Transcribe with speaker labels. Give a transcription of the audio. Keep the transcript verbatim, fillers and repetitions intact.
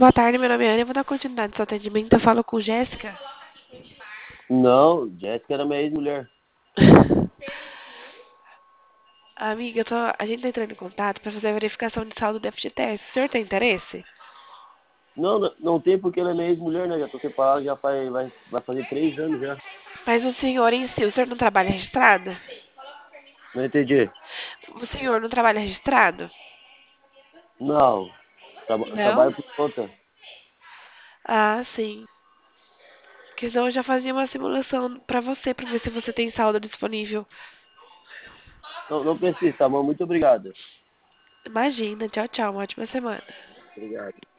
Speaker 1: Boa tarde, meu nome é Ana. Eu vou dar continuidade ao seu atendimento. Eu falo com Jéssica.
Speaker 2: Não, Jéssica era minha ex-mulher.
Speaker 1: Amiga, eu tô... a gente tá entrando em contato para fazer a verificação de saldo do F G T S. O senhor tem interesse?
Speaker 2: Não, não, não tem porque ela é minha ex-mulher, né? Já tô separado, já faz, vai, vai fazer três anos já.
Speaker 1: Mas o senhor em si, o senhor não trabalha registrado?
Speaker 2: Não entendi.
Speaker 1: O senhor não trabalha registrado?
Speaker 2: Não, traba-
Speaker 1: Não?
Speaker 2: trabalho por conta.
Speaker 1: Ah, sim. Porque senão eu já fazia uma simulação pra você, pra ver se você tem saldo disponível.
Speaker 2: Não, não precisa, tá bom? Muito obrigado.
Speaker 1: Imagina. Tchau, tchau. Uma ótima semana.
Speaker 2: Obrigado.